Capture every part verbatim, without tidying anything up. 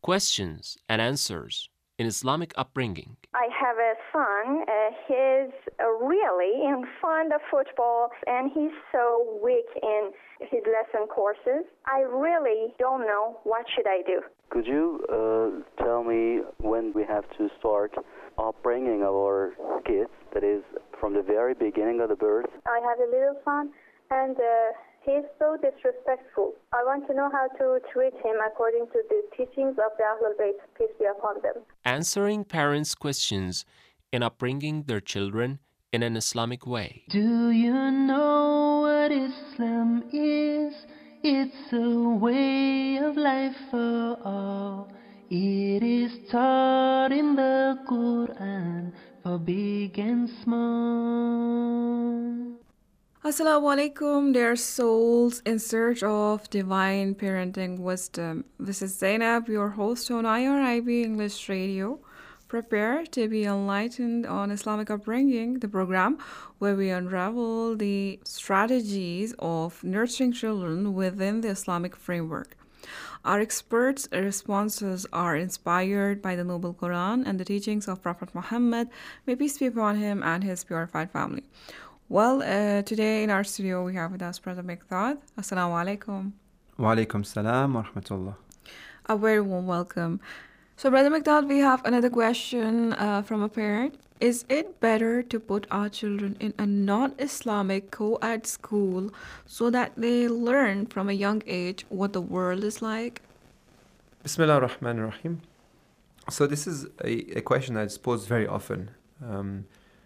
questions and answers in Islamic upbringing. I have a son. Uh, he's uh, really in fond of football, and he's so weak in his lesson courses. I really don't know what should I do. Could you uh, tell me when we have to start upbringing our kids, that is, from the very beginning of the birth? I have a little son, and uh, he's so disrespectful. I want to know how to treat him according to the teachings of the Ahlul Bayt, peace be upon them. Answering parents' questions in upbringing their children in an Islamic way. Do you know what Islam is? It's a way of life for all. It is taught in the Quran for big and small. Assalamu alaikum, dear souls in search of divine parenting wisdom. This is Zainab, your host on I R I B English Radio. Prepare to be enlightened on Islamic upbringing, the program where we unravel the strategies of nurturing children within the Islamic framework. Our experts' responses are inspired by the Noble Quran and the teachings of Prophet Muhammad, may peace be upon him and his purified family. Well, uh, today in our studio we have with us Brother Miqdad. Assalamu alaikum. Wa alaikum salam wa rahmatullah. A very warm welcome. So, Brother Miqdad, we have another question uh, from a parent. Is it better to put our children in a non-Islamic co-ed school so that they learn from a young age what the world is like? Bismillah ar-Rahman ar-Rahim. So this is a, a question that's posed very often. Um,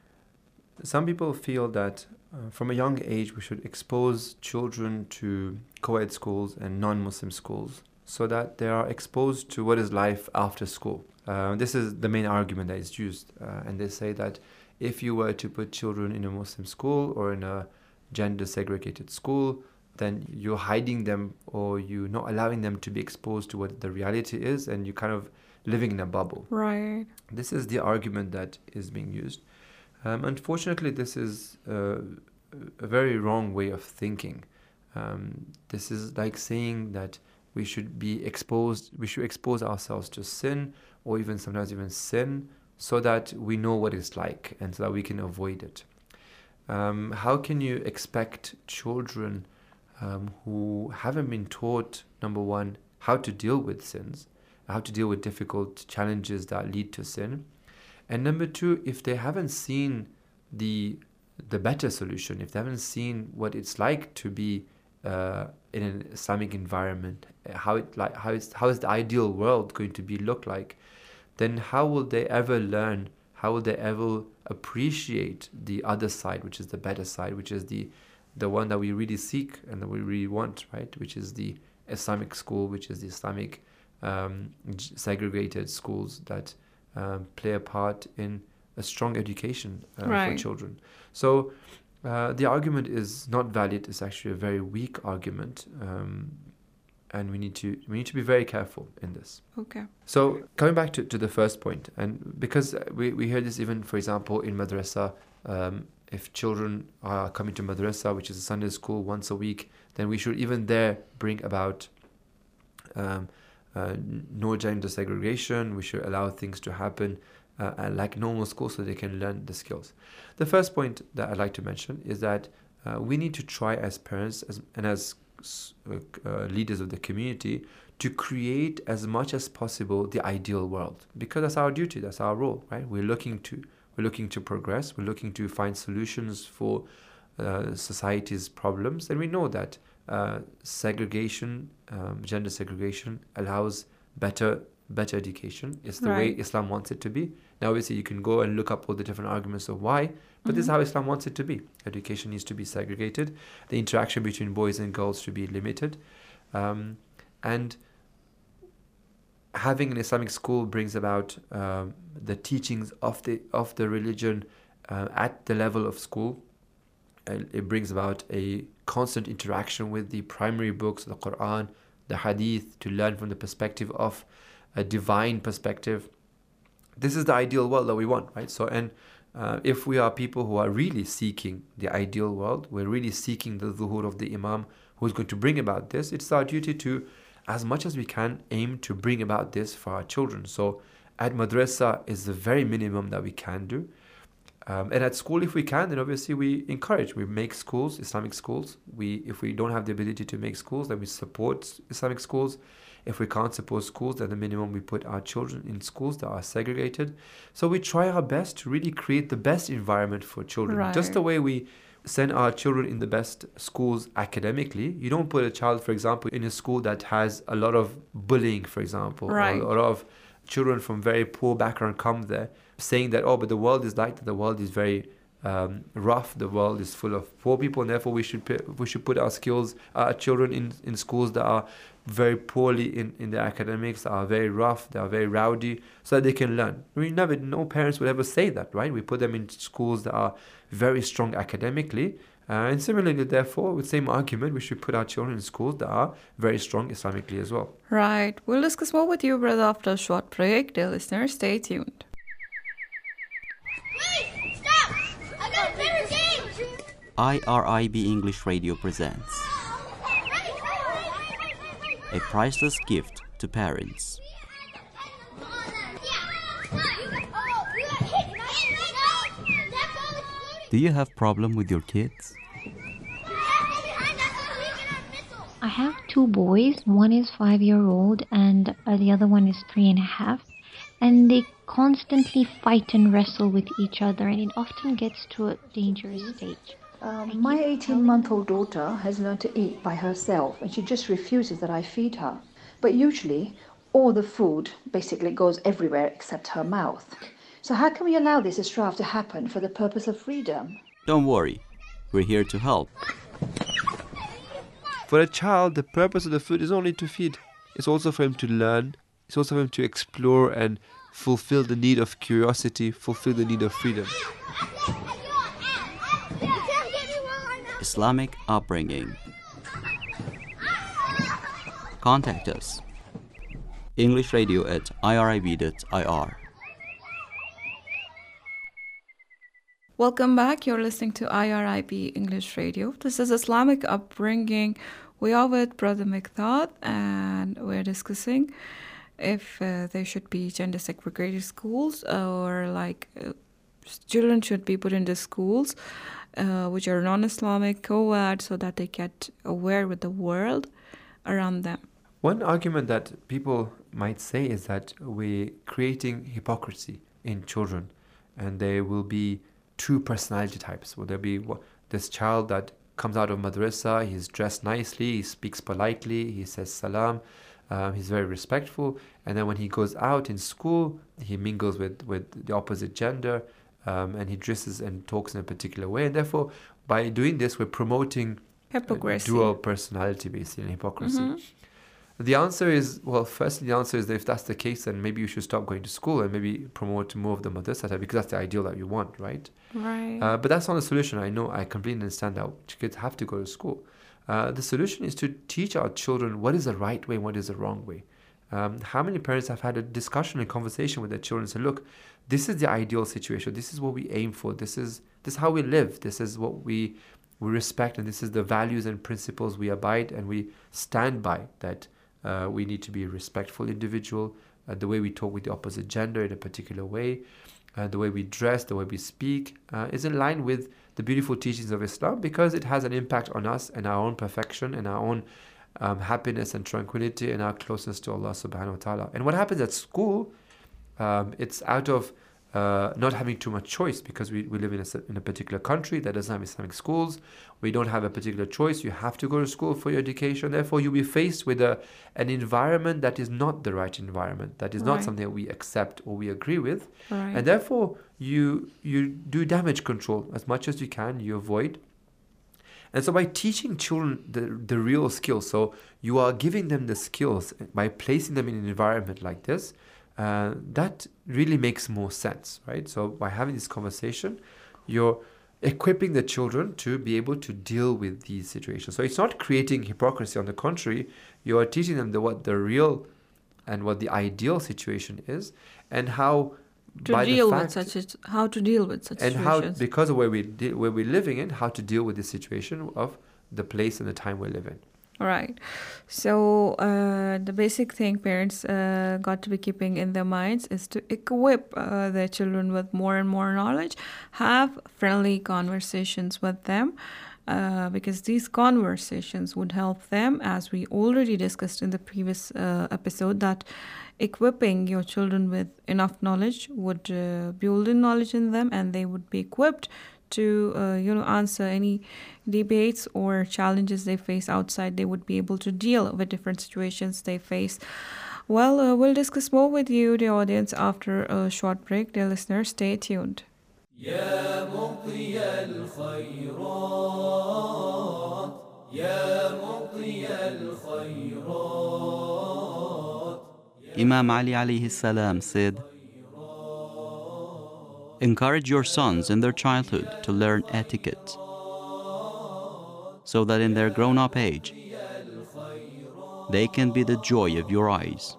some people feel that uh, from a young age we should expose children to co-ed schools and non-Muslim schools, so that they are exposed to what is life after school. Uh, this is the main argument that is used. Uh, and they say that if you were to put children in a Muslim school or in a gender-segregated school, then you're hiding them, or you're not allowing them to be exposed to what the reality is, and you're kind of living in a bubble. Right. This is the argument that is being used. Um, unfortunately, this is uh, a very wrong way of thinking. Um, this is like saying that we should be exposed, we should expose ourselves to sin, or even sometimes even sin, so that we know what it's like and so that we can avoid it. Um, how can you expect children um, who haven't been taught, number one, how to deal with sins, how to deal with difficult challenges that lead to sin, and number two, if they haven't seen the the better solution, if they haven't seen what it's like to be Uh, in an Islamic environment, how it like how is how is the ideal world going to be look like, then how will they ever learn? How will they ever appreciate the other side, which is the better side, which is the the one that we really seek and that we really want, right? Which is the Islamic school, which is the Islamic um, segregated schools that um, play a part in a strong education uh, right. for children. So. Uh, the argument is not valid. It's actually a very weak argument, um, and we need to we need to be very careful in this. Okay. So coming back to, to the first point, and because we, we hear this even, for example, in madrasa, um, if children are coming to madrasa, which is a Sunday school once a week, then we should even there bring about um, uh, no gender segregation. We should allow things to happen Uh, like normal school, so they can learn the skills. The first point that I'd like to mention is that uh, we need to try as parents as, and as uh, uh, leaders of the community to create as much as possible the ideal world, because that's our duty, that's our role, right? We're looking to we're looking to progress, we're looking to find solutions for uh, society's problems, and we know that uh, segregation, um, gender segregation, allows better better education. It's the right. way Islam wants it to be. Now, obviously, you can go and look up all the different arguments of why, but mm-hmm. this is how Islam wants it to be. Education needs to be segregated. The interaction between boys and girls should be limited. Um, and having an Islamic school brings about um, the teachings of the of the religion uh, at the level of school. And it brings about a constant interaction with the primary books, the Quran, the Hadith, to learn from the perspective of a divine perspective. This is the ideal world that we want, right? So, and uh, if we are people who are really seeking the ideal world, we're really seeking the zuhur of the Imam who is going to bring about this, it's our duty to as much as we can, aim to bring about this for our children. So at madrasa is the very minimum that we can do. Um, and at school, if we can, then obviously we encourage. We make schools, Islamic schools. We, if we don't have the ability to make schools, then we support Islamic schools. If we can't support schools, then the minimum we put our children in schools that are segregated. So we try our best to really create the best environment for children. Right. Just the way we send our children in the best schools academically. You don't put a child, for example, in a school that has a lot of bullying, for example, right. or a lot of children from very poor background come there, saying that, oh, but the world is like that, the world is very um, rough, the world is full of poor people, and therefore we should put, we should put our skills, our children in, in schools that are very poorly in, in their academics, that are very rough, that are very rowdy, so that they can learn. We never, no parents would ever say that, right? We put them in schools that are very strong academically, uh, and similarly, therefore, with the same argument, we should put our children in schools that are very strong Islamically as well. Right. We'll discuss more with you, brother, after a short break. Dear listeners, stay tuned. Wait! Stop! I got a favorite game! I R I B English Radio presents a priceless gift to parents. Do you have problem with your kids? I have two boys. One is five-year-old and uh, the other one is three and a half. And they constantly fight and wrestle with each other, and it often gets to a dangerous stage. Um, my eighteen-month-old daughter has learned to eat by herself, and she just refuses that I feed her. But usually, all the food basically goes everywhere except her mouth. So how can we allow this strife to happen for the purpose of freedom? Don't worry, we're here to help. For a child, the purpose of the food is only to feed. It's also for him to learn. It's also for him to explore and fulfill the need of curiosity, fulfill the need of freedom. Islamic upbringing. Contact us. English Radio at I R I B dot I R. Welcome back. You're listening to I R I B English Radio. This is Islamic Upbringing. We are with Brother Miqdad, and we're discussing if uh, there should be gender segregated schools, or like uh, children should be put into schools uh, which are non-Islamic, co-ed, so that they get aware with the world around them. One argument that people might say is that we're creating hypocrisy in children, and there will be two personality types. Will there be this child that comes out of madrasa, he's dressed nicely, he speaks politely, he says salam, um, he's very respectful, and then when he goes out in school, he mingles with, with the opposite gender, um, and he dresses and talks in a particular way, and therefore by doing this we're promoting hypocrisy, dual personality, basically, and hypocrisy. Mm-hmm. The answer is, well, firstly, the answer is that if that's the case, then maybe you should stop going to school and maybe promote more of the madrasa type, because that's the ideal that you want, right? Right. Uh, but that's not the solution. I know, I completely understand that kids have to go to school. Uh, the solution is to teach our children what is the right way and what is the wrong way. Um, how many parents have had a discussion and conversation with their children and say, look, this is the ideal situation. This is what we aim for. This is this is how we live. This is what we, we respect, and this is the values and principles we abide and we stand by, that Uh, we need to be a respectful individual, uh, the way we talk with the opposite gender in a particular way, uh, the way we dress, the way we speak, uh, is in line with the beautiful teachings of Islam, because it has an impact on us and our own perfection and our own um, happiness and tranquility and our closeness to Allah subhanahu wa ta'ala. And what happens at school, um, it's out of uh, not having too much choice, because we, we live in a, in a particular country that doesn't have Islamic schools. We don't have a particular choice. You have to go to school for your education. Therefore, you'll be faced with a, an environment that is not the right environment, that is not right. something that we accept or we agree with. Right. And therefore, you you do damage control as much as you can, you avoid. And so by teaching children the, the real skills, so you are giving them the skills by placing them in an environment like this, Uh, that really makes more sense, right? So by having this conversation, you're equipping the children to be able to deal with these situations. So it's not creating hypocrisy. On the contrary, you are teaching them the, what the real and what the ideal situation is, and how to by deal the with fact, such a, how to deal with such and situations. how, because of where we de- where we're living in, how to deal with the situation of the place and the time we live in. Right. So uh, the basic thing parents uh, got to be keeping in their minds is to equip uh, their children with more and more knowledge, have friendly conversations with them, uh, because these conversations would help them, as we already discussed in the previous uh, episode, that equipping your children with enough knowledge would uh, build in knowledge in them, and they would be equipped to uh, you know answer any debates or challenges they face outside. They would be able to deal with different situations they face. Well, uh, we'll discuss more with you, the audience, after a short break. Dear listeners, stay tuned. يا مطي الخيرات يا مطي الخيرات. Imam Ali alayhi salam said, encourage your sons in their childhood to learn etiquette, so that in their grown-up age, they can be the joy of your eyes.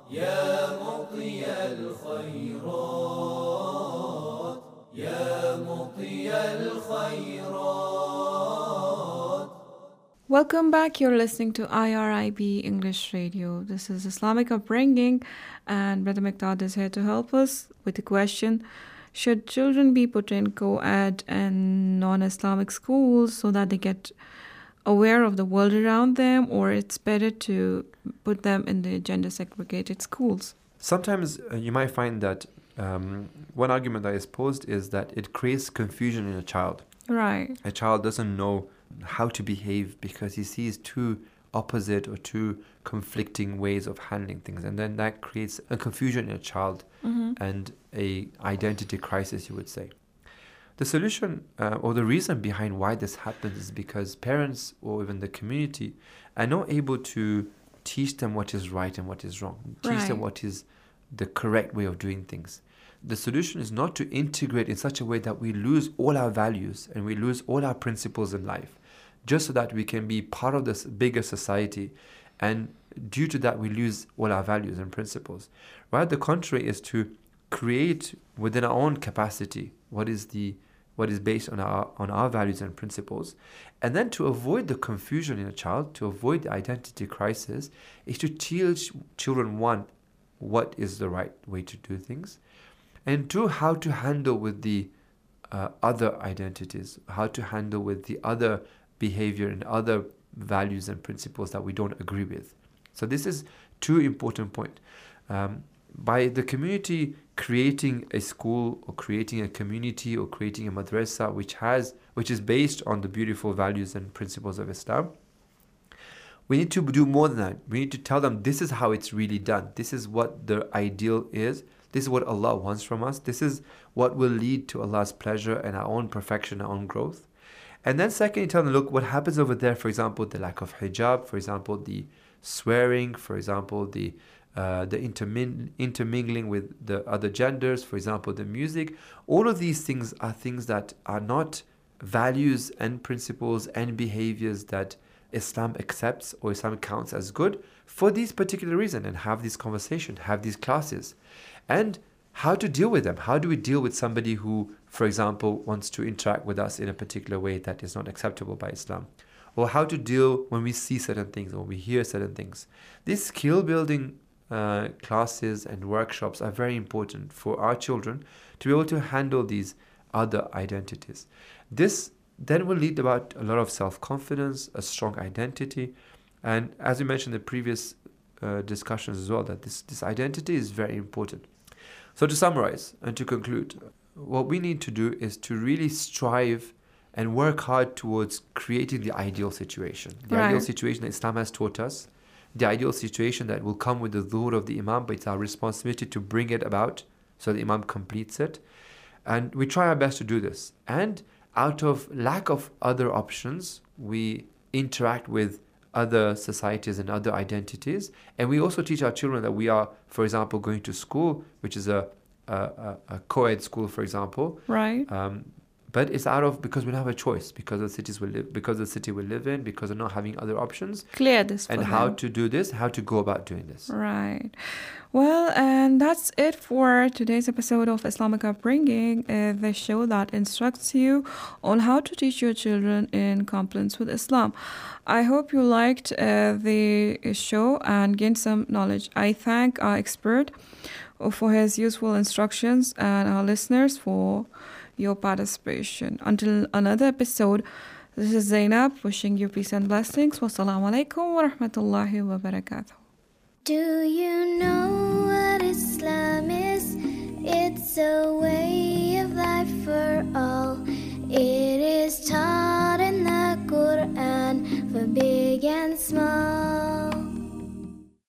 Welcome back. You're listening to I R I B English Radio. This is Islamic Upbringing, and Brother Miqdad is here to help us with the question: should children be put in co-ed and non-Islamic schools so that they get aware of the world around them, or it's better to put them in the gender-segregated schools? Sometimes uh, you might find that um, one argument that is posed is that it creates confusion in a child. Right. A child doesn't know how to behave because he sees two opposite or two conflicting ways of handling things, and then that creates a confusion in a child mm-hmm. and a identity crisis, you would say. The solution uh, or the reason behind why this happens is because parents or even the community are not able to teach them what is right and what is wrong, teach right. them what is the correct way of doing things. The solution is not to integrate in such a way that we lose all our values and we lose all our principles in life, just so that we can be part of this bigger society, and due to that we lose all our values and principles. Right? The contrary is to create within our own capacity what is the what is based on our on our values and principles, and then to avoid the confusion in a child, to avoid the identity crisis, is to teach children, one, what is the right way to do things, and two, how to handle with the uh, other identities, how to handle with the other behavior and other values and principles that we don't agree with. So this is two important points. Um, by the community creating a school or creating a community or creating a madrasa which has which is based on the beautiful values and principles of Islam, we need to do more than that. We need to tell them this is how it's really done. This is what the ideal is. This is what Allah wants from us. This is what will lead to Allah's pleasure and our own perfection, our own growth. And then secondly, tell them, look, what happens over there, for example, the lack of hijab, for example, the swearing, for example, the uh, the intermin- intermingling with the other genders, for example, the music. All of these things are things that are not values and principles and behaviors that Islam accepts or Islam counts as good for these particular reason, and have this conversation, have these classes. And how to deal with them. How do we deal with somebody who, for example, wants to interact with us in a particular way that is not acceptable by Islam? Or how to deal when we see certain things or we hear certain things. These skill building uh, classes and workshops are very important for our children to be able to handle these other identities. This then will lead about a lot of self-confidence, a strong identity. And as we mentioned in the previous uh, discussions as well, that this, this identity is very important. So to summarize and to conclude, what we need to do is to really strive and work hard towards creating the ideal situation. The right. ideal situation that Islam has taught us, the ideal situation that will come with the dhuhr of the Imam, but it's our responsibility to bring it about so the Imam completes it. And we try our best to do this. And out of lack of other options, we interact with other societies and other identities, and we also teach our children that we are, for example, going to school, which is a a, a co-ed school, for example, right? Um, but it's out of because we don't have a choice, because of the cities we live, because of the city we live in, because of not having other options. Clear this for and how them. to do this, how to go about doing this. Right. Well, and that's it for today's episode of Islamic Upbringing, uh, the show that instructs you on how to teach your children in compliance with Islam. I hope you liked uh, the show and gained some knowledge. I thank our expert for his useful instructions and our listeners for your participation. Until another episode, this is Zainab wishing you peace and blessings. Wassalamu alaikum wa rahmatullahi wa barakatuh. Do you know what Islam is? It's a way